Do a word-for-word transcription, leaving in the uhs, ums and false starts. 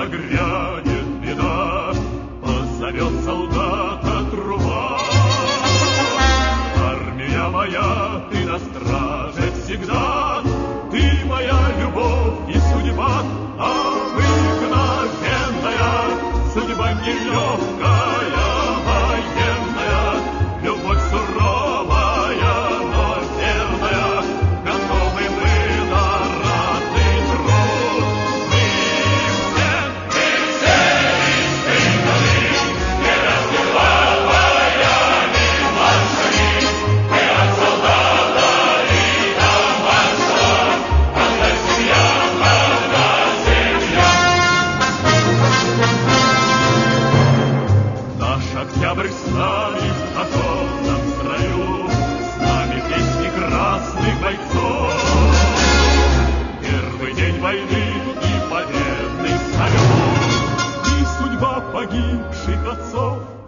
нагрянет беда, позовет солдата труба. Армия моя, ты на страже всегда, ты моя любовь и судьба, обыкновенная, судьба нелегкая, военная, любовь суровая, но верная, готовы мы на ратный труд. Мы все, мы все испытаны, не раздеваваями маршами, мы от солдата и до марша, одна семья, одна семья. Наш октябрь с нами в окопном строю, с нами песни красных бойцов. Первый день войны и победный салют, и судьба погибших отцов.